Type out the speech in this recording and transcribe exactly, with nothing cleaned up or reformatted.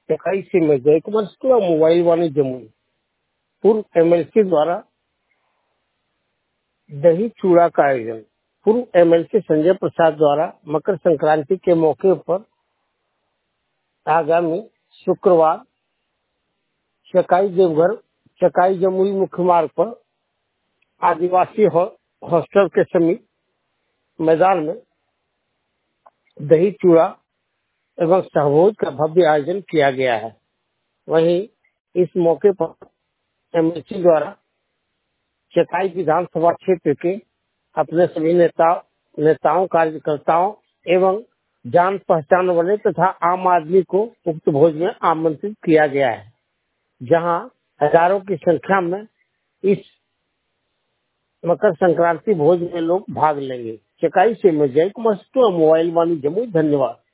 चकाई से में जय कुमार शुक्ला मोबाइल वाणी जमुई पूर्व एमएलसी द्वारा दही चूड़ा का आयोजन। पूर्व एमएलसी संजय प्रसाद द्वारा मकर संक्रांति के मौके पर आगामी शुक्रवार चकाई देवघर चकाई जमुई मुख्य मार्ग पर आदिवासी हॉस्टल के समीप मैदान में दही चूड़ा एवं सहभोज का भव्य आयोजन किया गया है। वहीं इस मौके पर एमएलसी द्वारा चकाई विधानसभा क्षेत्र के अपने सभी नेता नेताओं कार्यकर्ताओं एवं जान पहचान वाले तथा आम आदमी को उक्त भोज में आमंत्रित किया गया है, जहां हजारों की संख्या में इस मकर संक्रांति भोज में लोग भाग लेंगे। चकाई से मैं जय कुमार शुक्ला मोबाइल वाणी जमुई। धन्यवाद।